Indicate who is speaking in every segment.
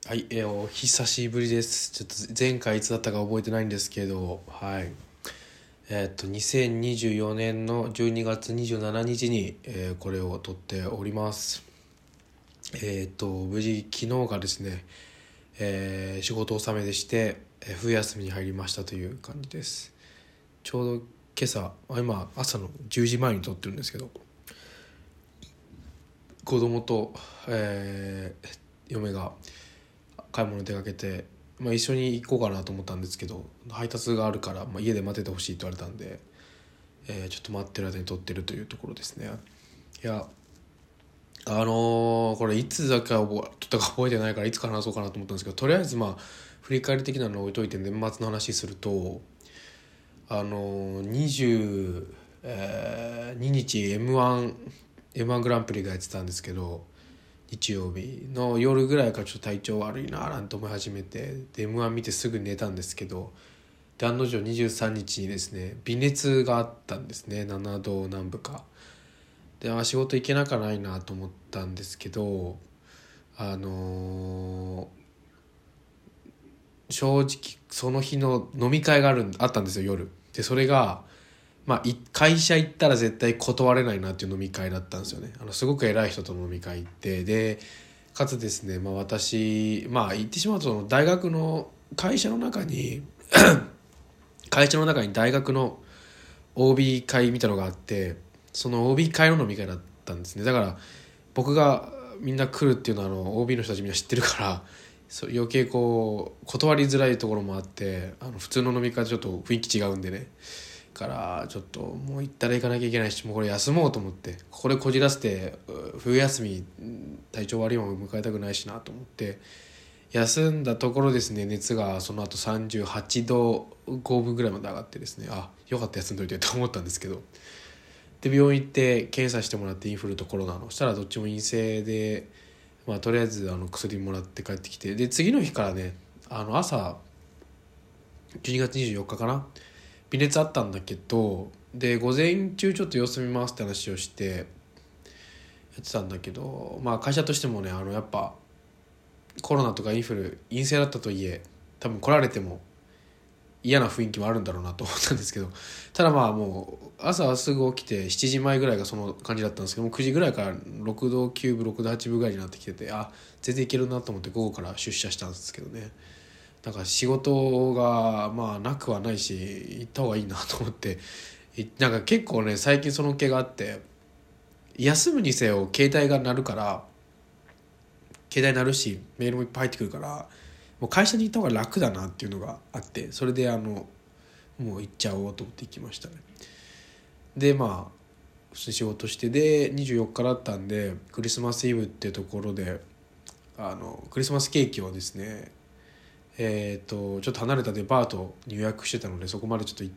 Speaker 1: はい、お久しぶりです。ちょっと前回いつだったか覚えてないんですけど、はい。2024年の12月27日に、これを撮っております。無事昨日がですね、仕事納めでして、冬休みに入りましたという感じです。ちょうど今朝、今朝の10時前に撮ってるんですけど、子供と、嫁が買い物出かけて、一緒に行こうかなと思ったんですけど、配達があるから、家で待っててほしいと言われたんで、ちょっと待ってる間に撮ってるというところですね。いや、これいつだか撮ったか覚えてないからいつか話そうかなと思ったんですけど、とりあえず振り返り的なのを置いといて年末の話すると、22日 M1 グランプリがやってたんですけど、日曜日の夜ぐらいからちょっと体調悪いななんて思い始めて、で M1 見てすぐ寝たんですけど、で案の定23日にですね微熱があったんですね。7度南部かで、仕事行けなかないなと思ったんですけど、正直その日の飲み会があったんですよ、夜で。それが会社行ったら絶対断れないなっていう飲み会だったんですよね。すごく偉い人と飲み会行って、でかつですね、私言ってしまうと、大学の会社の中に大学の OB 会みたいなのがあって、その OB 会の飲み会だったんですね。だから僕がみんな来るっていうのはOB の人たちみんな知ってるから、余計断りづらいところもあって、普通の飲み会とちょっと雰囲気違うんでね、からちょっともう行ったら行かなきゃいけないし、もうこれ休もうと思って、ここでこじらせて冬休み体調悪いまま迎えたくないしなと思って休んだところですね、熱がその後38度5分ぐらいまで上がってですね、よかった休んどいてと思ったんですけど、で病院行って検査してもらって、インフルとコロナのしたらどっちも陰性で、とりあえず薬もらって帰ってきて、で次の日からね、朝12月24日かな、微熱あったんだけど、で午前中ちょっと様子見ますって話をしてやってたんだけど、会社としてもね、やっぱコロナとかインフル陰性だったとはいえ、多分来られても嫌な雰囲気もあるんだろうなと思ったんですけど、ただもう朝すぐ起きて7時前ぐらいがその感じだったんですけども、9時ぐらいから6度9分6度8分ぐらいになってきてて、全然いけるなと思って午後から出社したんですけどね。なんか仕事がなくはないし行った方がいいなと思って、なんか結構ね最近その気があって、休むにせよ携帯が鳴るから、携帯鳴るしメールもいっぱい入ってくるから、もう会社に行った方が楽だなっていうのがあって、それでもう行っちゃおうと思って行きましたね。で普通に仕事して、で24日だったんでクリスマスイブっていうところでクリスマスケーキをですね、ちょっと離れたデパートに予約してたので、そこまでちょっと行って、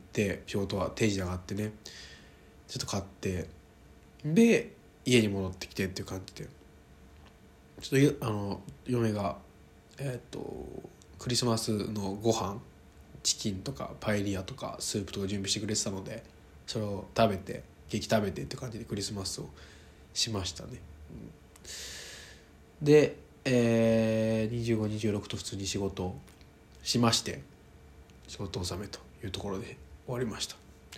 Speaker 1: 仕事は定時で上がってねちょっと買って、で家に戻ってきてっていう感じで、ちょっと嫁がクリスマスのご飯、チキンとかパエリアとかスープとか準備してくれてたので、それを食べてケーキ食べてって感じでクリスマスをしましたね。で、2526と普通に仕事をしまして、仕事納めというところで終わりました。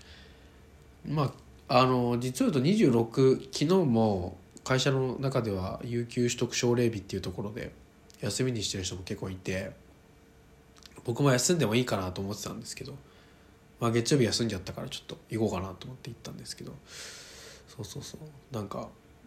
Speaker 1: 実を言うと26、昨日も会社の中では有給取得奨励日っていうところで休みにしてる人も結構いて、僕も休んでもいいかなと思ってたんですけど、月曜日休んじゃったからちょっと行こうかなと思って行ったんですけど、なんか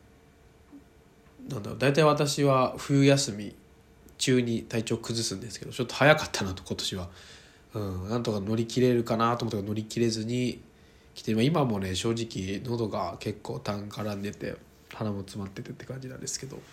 Speaker 1: 大体私は冬休み中に体調崩すんですけど、ちょっと早かったなと今年は、なんとか乗り切れるかなと思ったら乗り切れずに来て、今もね正直喉が結構痰絡んでて鼻も詰まっててって感じなんですけど、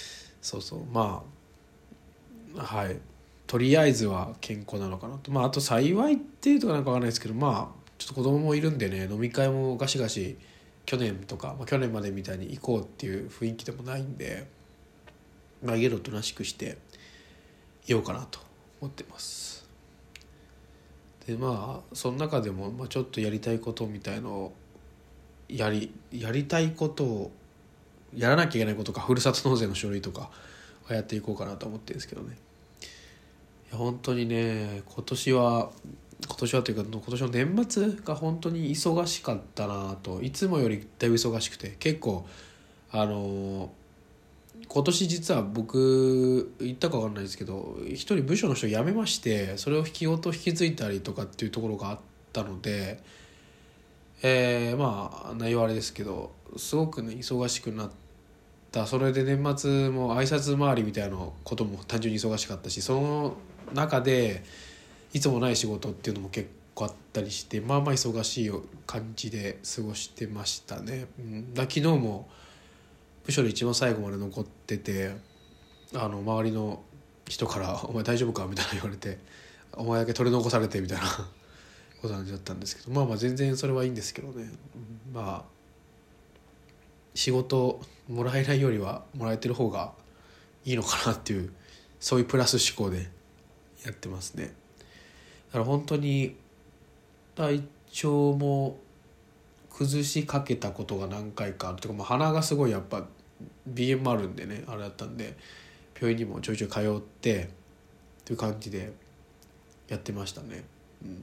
Speaker 1: はい、とりあえずは健康なのかなと。あと幸いっていうとかなんかわかんないですけど、ちょっと子供もいるんでね、飲み会もガシガシ去年とか、去年までみたいに行こうっていう雰囲気でもないんで、家をおとなしくしていようかなと思ってます。でその中でも、ちょっとやりたいことみたいのをやりたいことをやらなきゃいけないことか、ふるさと納税の書類とかやっていこうかなと思ってるんですけどね。 や本当にね、今年はというか今年の年末が本当に忙しかったなと。いつもよりだいぶ忙しくて、結構今年実は僕言ったか分かんないですけど、一人部署の人辞めまして、それを引き継いだりとかっていうところがあったので、まあ内容はあれですけど、すごくね忙しくなった。それで年末も挨拶回りみたいなことも単純に忙しかったし、その中でいつもない仕事っていうのも結構あったりして、まあまあ忙しい感じで過ごしてましたね。昨日も部署で一番最後まで残ってて、周りの人から「お前大丈夫か?」みたいな言われて「お前だけ取り残されて」みたいなことなんだったんですけど、まあまあ全然それはいいんですけどね。まあ仕事もらえないよりはもらえてる方がいいのかなっていう、そういうプラス思考でやってますね。だから本当に体調も崩しかけたことが何回かあるというか、まあ、鼻がすごいやっぱ鼻炎もあるんでね、あれだったんで病院にもちょいちょい通ってという感じでやってましたね。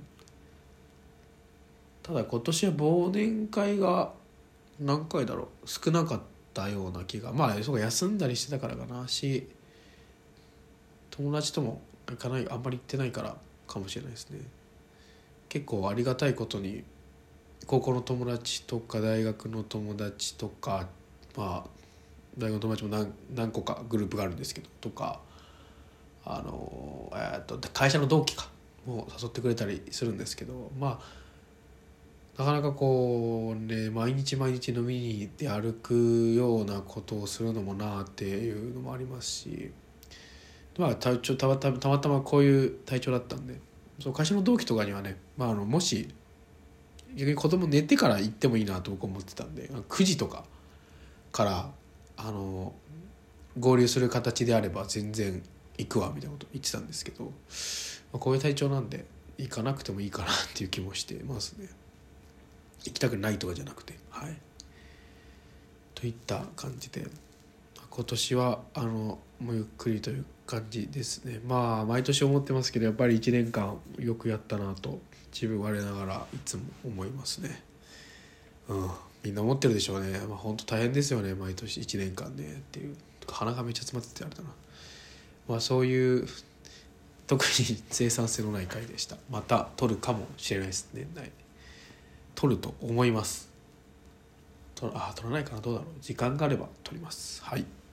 Speaker 1: ただ今年は忘年会が何回だろう、少なかったような気が、まあそうか休んだりしてたからかなし、友達とも行かない、あんまり行ってないからかもしれないですね。結構ありがたいことに高校の友達とか大学の友達とか、まあ大学の友達も何個かグループがあるんですけどとか、会社の同期かも誘ってくれたりするんですけど、まあなかなかこうね、毎日毎日飲みに行って歩くようなことをするのもなっていうのもありますし、まあたまたまこういう体調だったんで、そう会社の同期とかにはね、まあ、もし逆に子供寝てから行ってもいいなと僕思ってたんで、9時とかから合流する形であれば全然行くわみたいなこと言ってたんですけど、まあ、こういう体調なんで行かなくてもいいかなっていう気もしてますね。行きたくないとかじゃなくて、はい、といった感じで今年はもうゆっくりという感じですね。まあ毎年思ってますけど、やっぱり1年間よくやったなと自分我ながらいつも思いますね。みんな思ってるでしょうね。まあ本当大変ですよね、毎年1年間ねっていう。鼻がめっちゃ詰まっててあれだな。まあそういう特に生産性のない回でした。また撮るかもしれないです、年内撮ると思います。撮らないかな、どうだろう、時間があれば撮ります。はい。